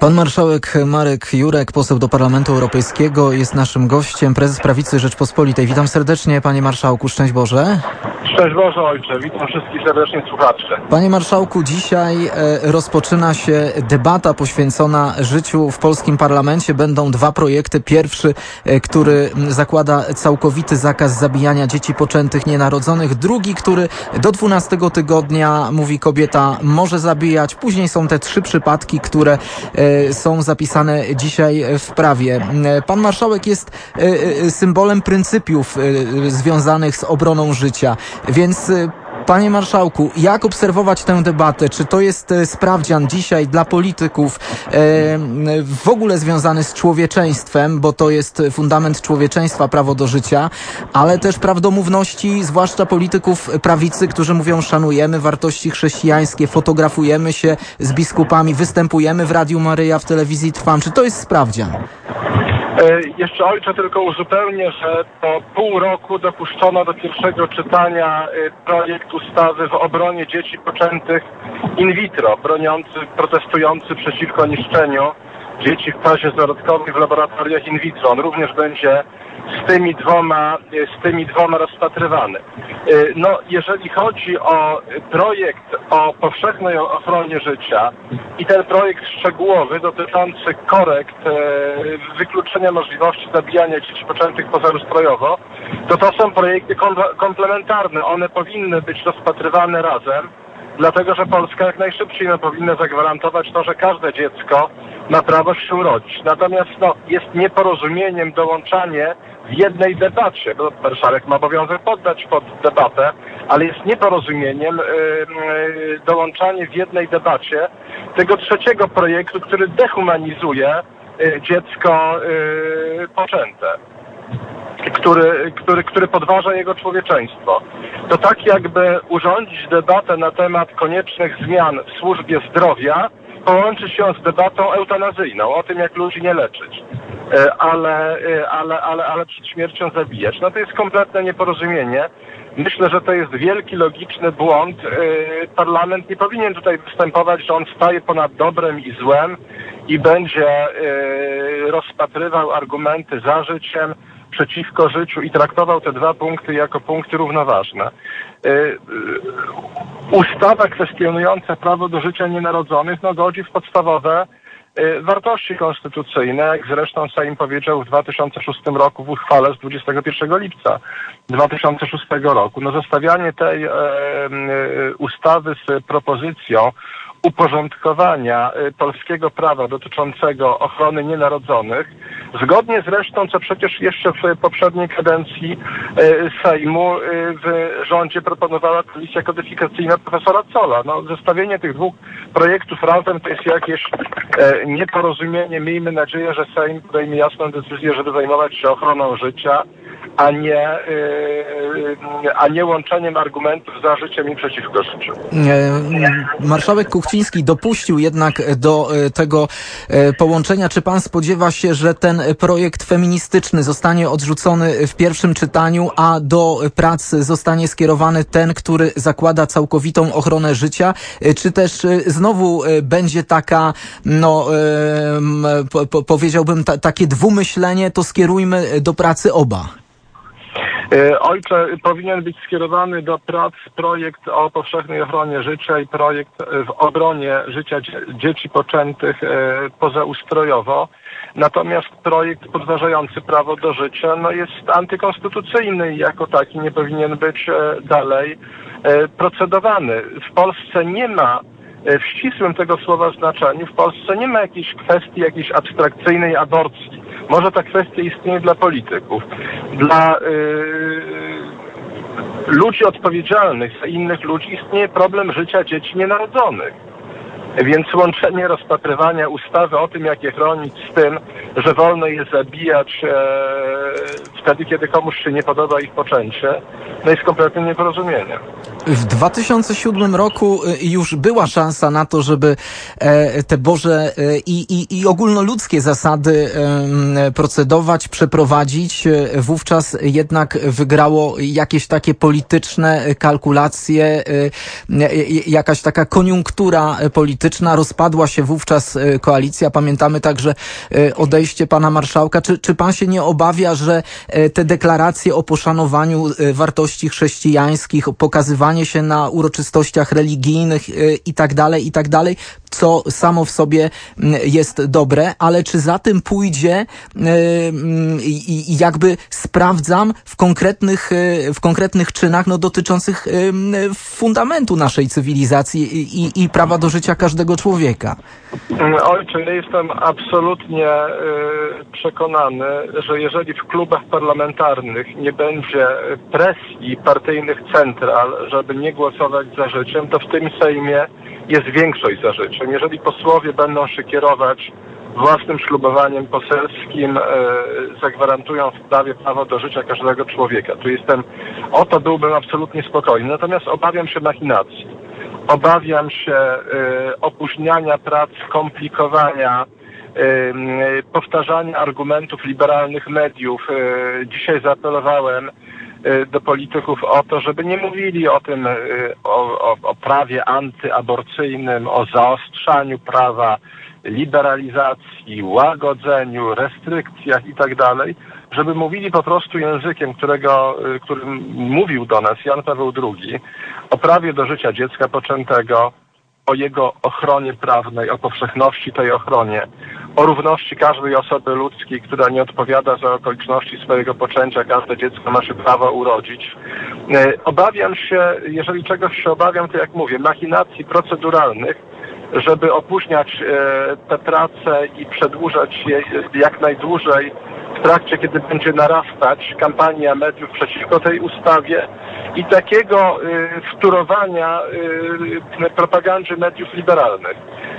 Pan marszałek Marek Jurek, poseł do Parlamentu Europejskiego, jest naszym gościem, prezes Prawicy Rzeczpospolitej. Witam serdecznie, panie marszałku, szczęść Boże. Szczęść Boże, ojcze, witam wszystkich serdecznie słuchaczy. Panie marszałku, dzisiaj rozpoczyna się debata poświęcona życiu w polskim parlamencie. Będą dwa projekty. Pierwszy, który zakłada całkowity zakaz zabijania dzieci poczętych nienarodzonych. Drugi, który do 12 tygodnia, mówi, kobieta może zabijać. Później są te 3 przypadki, które są zapisane dzisiaj w prawie. Pan marszałek jest symbolem pryncypiów związanych z obroną życia. Więc panie marszałku, jak obserwować tę debatę? Czy to jest sprawdzian dzisiaj dla polityków w ogóle związany z człowieczeństwem, bo to jest fundament człowieczeństwa, prawo do życia, ale też prawdomówności, zwłaszcza polityków prawicy, którzy mówią, szanujemy wartości chrześcijańskie, fotografujemy się z biskupami, występujemy w Radiu Maryja, w telewizji Trwam. Czy to jest sprawdzian? Jeszcze, ojcze, tylko uzupełnię, że po pół roku dopuszczono do pierwszego czytania projekt ustawy w obronie dzieci poczętych in vitro, protestujący przeciwko niszczeniu dzieci w fazie zarodkowej w laboratoriach in vitro. On również będzie z tymi dwoma rozpatrywany. No, jeżeli chodzi o projekt o powszechnej ochronie życia i ten projekt szczegółowy dotyczący korekt wykluczenia możliwości zabijania dzieci poczętych pozaustrojowo, to są projekty komplementarne. One powinny być rozpatrywane razem, dlatego że Polska jak najszybciej powinna zagwarantować to, że każde dziecko ma prawo się urodzić. Natomiast jest nieporozumieniem dołączanie w jednej debacie, bo marszałek ma obowiązek poddać pod debatę, ale jest nieporozumieniem dołączanie w jednej debacie tego trzeciego projektu, który dehumanizuje dziecko poczęte, który podważa jego człowieczeństwo. To tak jakby urządzić debatę na temat koniecznych zmian w służbie zdrowia, połączyć ją z debatą eutanazyjną, o tym, jak ludzi nie leczyć, ale przed śmiercią zabijać. No to jest kompletne nieporozumienie. Myślę, że to jest wielki, logiczny błąd. Parlament nie powinien tutaj występować, że on staje ponad dobrem i złem i będzie rozpatrywał argumenty za życiem, przeciwko życiu i traktował te dwa punkty jako punkty równoważne. Ustawa kwestionująca prawo do życia nienarodzonych godzi w podstawowe wartości konstytucyjne, jak zresztą Sejm powiedział w 2006 roku w uchwale z 21 lipca 2006 roku. Zestawianie tej ustawy z propozycją uporządkowania polskiego prawa dotyczącego ochrony nienarodzonych, zgodnie zresztą, co przecież jeszcze w poprzedniej kadencji Sejmu w rządzie proponowała komisja kodyfikacyjna profesora Zolla. Zestawienie tych dwóch projektów razem to jest jakieś nieporozumienie. Miejmy nadzieję, że Sejm podejmie jasną decyzję, żeby zajmować się ochroną życia, a nie łączeniem argumentów za życiem i przeciwko życiu. Marszałek Kuchciński dopuścił jednak do tego połączenia. Czy pan spodziewa się, że ten projekt feministyczny zostanie odrzucony w pierwszym czytaniu, a do prac zostanie skierowany ten, który zakłada całkowitą ochronę życia? Czy też znowu będzie taka, powiedziałbym, takie dwumyślenie, to skierujmy do pracy oba? Ojcze, powinien być skierowany do prac projekt o powszechnej ochronie życia i projekt w obronie życia dzieci poczętych pozaustrojowo. Natomiast projekt podważający prawo do życia jest antykonstytucyjny i jako taki nie powinien być dalej procedowany. W Polsce nie ma, w ścisłym tego słowa znaczeniu, w Polsce nie ma jakiejś abstrakcyjnej aborcji. Może ta kwestia istnieje dla polityków. Dla ludzi odpowiedzialnych za innych ludzi istnieje problem życia dzieci nienarodzonych. Więc łączenie rozpatrywania ustawy o tym, jak je chronić, z tym, że wolno je zabijać wtedy, kiedy komuś się nie podoba ich poczęcie, jest kompletnie nieporozumieniem. W 2007 roku już była szansa na to, żeby te Boże i ogólnoludzkie zasady procedować, przeprowadzić. Wówczas jednak wygrało jakieś takie polityczne kalkulacje, jakaś taka koniunktura polityczna. polityczna. Rozpadła się wówczas koalicja. Pamiętamy także odejście pana marszałka. Czy pan się nie obawia, że te deklaracje o poszanowaniu wartości chrześcijańskich, pokazywanie się na uroczystościach religijnych i tak dalej, co samo w sobie jest dobre, ale czy za tym pójdzie i jakby sprawdzam w konkretnych czynach dotyczących fundamentu naszej cywilizacji i prawa do życia każdego człowieka? Ojcze, ja jestem absolutnie przekonany, że jeżeli w klubach parlamentarnych nie będzie presji partyjnych central, żeby nie głosować za życiem, to w tym Sejmie jest większość za życiem. Jeżeli posłowie będą się kierować własnym ślubowaniem poselskim, zagwarantują w prawie prawo do życia każdego człowieka. O to byłbym absolutnie spokojny. Natomiast obawiam się machinacji. Obawiam się opóźniania prac, komplikowania, powtarzania argumentów liberalnych mediów. Dzisiaj zaapelowałem do polityków o to, żeby nie mówili o tym, o prawie antyaborcyjnym, o zaostrzaniu prawa, liberalizacji, łagodzeniu, restrykcjach i tak dalej, żeby mówili po prostu językiem, którym mówił do nas Jan Paweł II, o prawie do życia dziecka poczętego, o jego ochronie prawnej, o powszechności tej ochronie, o równości każdej osoby ludzkiej, która nie odpowiada za okoliczności swojego poczęcia. Każde dziecko ma się prawo urodzić. Obawiam się, jeżeli czegoś się obawiam, to jak mówię, machinacji proceduralnych, żeby opóźniać te prace i przedłużać je jak najdłużej w trakcie, kiedy będzie narastać kampania mediów przeciwko tej ustawie i takiego wtórowania propagandzie mediów liberalnych.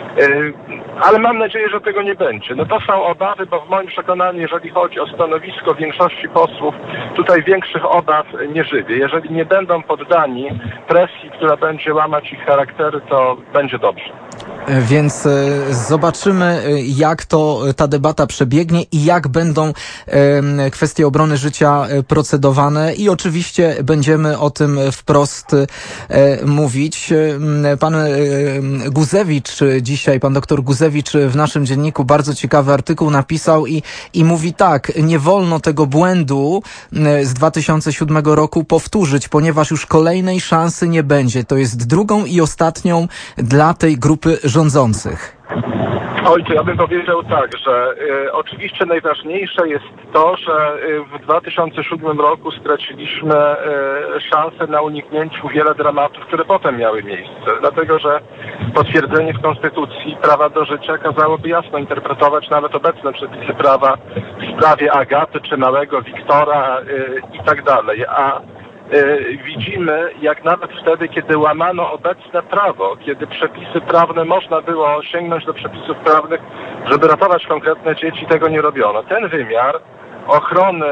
Ale mam nadzieję, że tego nie będzie. To są obawy, bo w moim przekonaniu, jeżeli chodzi o stanowisko większości posłów, tutaj większych obaw nie żywię. Jeżeli nie będą poddani presji, która będzie łamać ich charaktery, to będzie dobrze. Więc zobaczymy, jak ta debata przebiegnie i jak będą kwestie obrony życia procedowane i oczywiście będziemy o tym wprost mówić. Pan Guzewicz dzisiaj, pan doktor Guzewicz w naszym dzienniku bardzo ciekawy artykuł napisał i mówi tak: nie wolno tego błędu z 2007 roku powtórzyć, ponieważ już kolejnej szansy nie będzie. To jest drugą i ostatnią dla tej grupy rządzących. Ojcze, ja bym powiedział tak, że oczywiście najważniejsze jest to, że w 2007 roku straciliśmy szansę na uniknięciu wiele dramatów, które potem miały miejsce. Dlatego, że potwierdzenie w Konstytucji prawa do życia kazałoby jasno interpretować nawet obecne przepisy prawa w sprawie Agaty czy małego Wiktora i tak dalej. A widzimy, jak nawet wtedy, kiedy łamano obecne prawo, kiedy przepisy prawne można było sięgnąć do przepisów prawnych, żeby ratować konkretne dzieci, tego nie robiono. Ten wymiar ochrony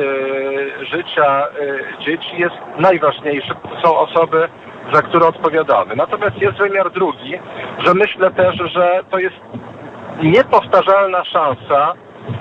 życia dzieci jest najważniejszy. To są osoby, za które odpowiadamy. Natomiast jest wymiar drugi, że myślę też, że to jest niepowtarzalna szansa,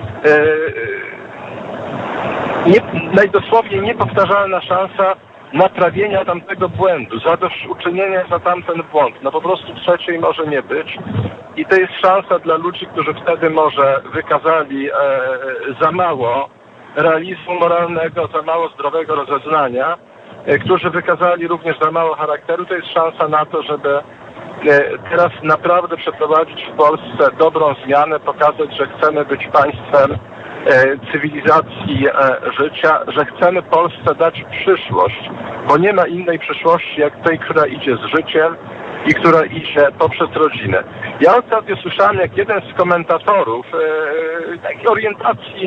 najdosłowniej niepowtarzalna szansa naprawienia tamtego błędu, zadośćuczynienia za tamten błąd. Po prostu trzeciej może nie być. I to jest szansa dla ludzi, którzy wtedy może wykazali za mało realizmu moralnego, za mało zdrowego rozeznania, którzy wykazali również za mało charakteru. To jest szansa na to, żeby teraz naprawdę przeprowadzić w Polsce dobrą zmianę, pokazać, że chcemy być państwem cywilizacji życia, że chcemy Polsce dać przyszłość, bo nie ma innej przyszłości jak tej, która idzie z życiem i która idzie poprzez rodzinę. Ja ostatnio słyszałem, jak jeden z komentatorów takiej orientacji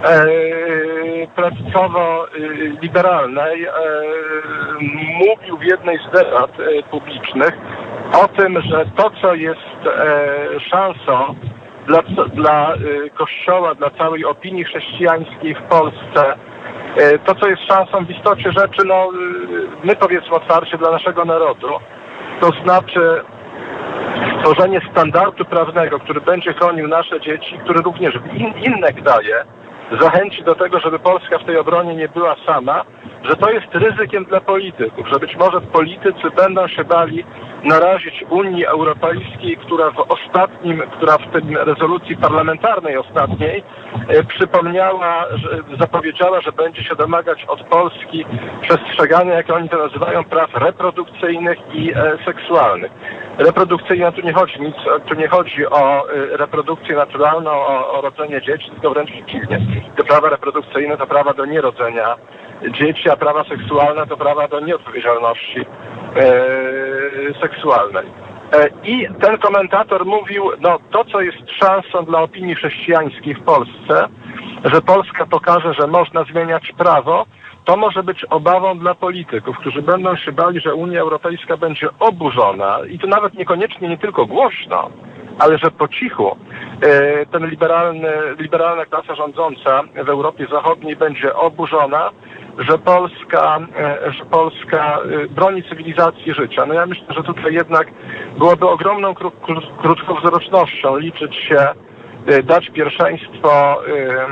prawicowo-liberalnej mówił w jednej z debat publicznych o tym, że to, co jest szansą dla Kościoła, dla całej opinii chrześcijańskiej w Polsce, to, co jest szansą w istocie rzeczy, my powiedzmy otwarcie, dla naszego narodu, to znaczy stworzenie standardu prawnego, który będzie chronił nasze dzieci, który również w inne kraje zachęci do tego, żeby Polska w tej obronie nie była sama że to jest ryzykiem dla polityków, że być może politycy będą się bali narazić Unii Europejskiej, która w tej rezolucji parlamentarnej ostatniej zapowiedziała, że będzie się domagać od Polski przestrzegania, jak oni to nazywają, praw reprodukcyjnych i seksualnych. Reprodukcyjne tu nie chodzi o reprodukcję naturalną, o rodzenie dzieci, tylko wręcz przeciwnie. Te prawa reprodukcyjne to prawa do nierodzenia dzieci, a prawa seksualne to prawa do nieodpowiedzialności seksualnej. I ten komentator mówił, to co jest szansą dla opinii chrześcijańskiej w Polsce, że Polska pokaże, że można zmieniać prawo, to może być obawą dla polityków, którzy będą się bali, że Unia Europejska będzie oburzona i to nawet niekoniecznie nie tylko głośno, ale że po cichu ten liberalna klasa rządząca w Europie Zachodniej będzie oburzona, że Polska broni cywilizacji życia. Ja myślę, że tutaj jednak byłoby ogromną krótkowzrocznością liczyć się, dać pierwszeństwo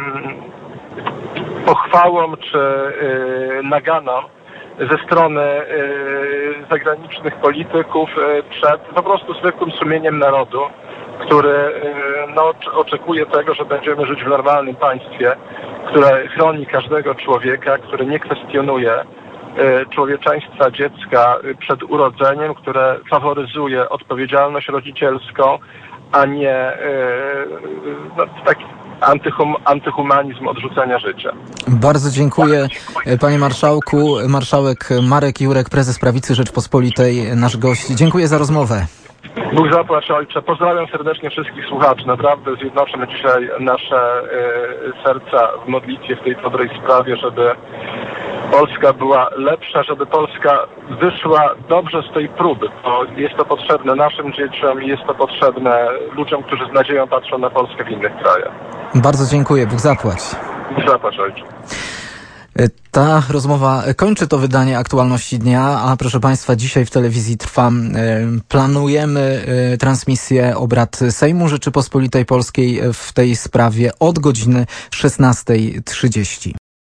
pochwałom czy naganom ze strony zagranicznych polityków przed po prostu zwykłym sumieniem narodu, który oczekuje tego, że będziemy żyć w normalnym państwie, które chroni każdego człowieka, które nie kwestionuje człowieczeństwa dziecka przed urodzeniem, które faworyzuje odpowiedzialność rodzicielską, a nie taki antyhumanizm odrzucenia życia. Bardzo dziękuję, panie marszałku. Marszałek Marek Jurek, prezes Prawicy Rzeczpospolitej, nasz gość. Dziękuję za rozmowę. Bóg zapłać, ojcze. Pozdrawiam serdecznie wszystkich słuchaczy. Naprawdę zjednoczymy dzisiaj nasze serca w modlitwie w tej dobrej sprawie, żeby Polska była lepsza, żeby Polska wyszła dobrze z tej próby, bo jest to potrzebne naszym dzieciom i jest to potrzebne ludziom, którzy z nadzieją patrzą na Polskę w innych krajach. Bardzo dziękuję. Bóg zapłać. Bóg zapłać, ojcze. Ta rozmowa kończy to wydanie Aktualności Dnia, a proszę Państwa, dzisiaj w telewizji trwa, planujemy transmisję obrad Sejmu Rzeczypospolitej Polskiej w tej sprawie od godziny 16:30.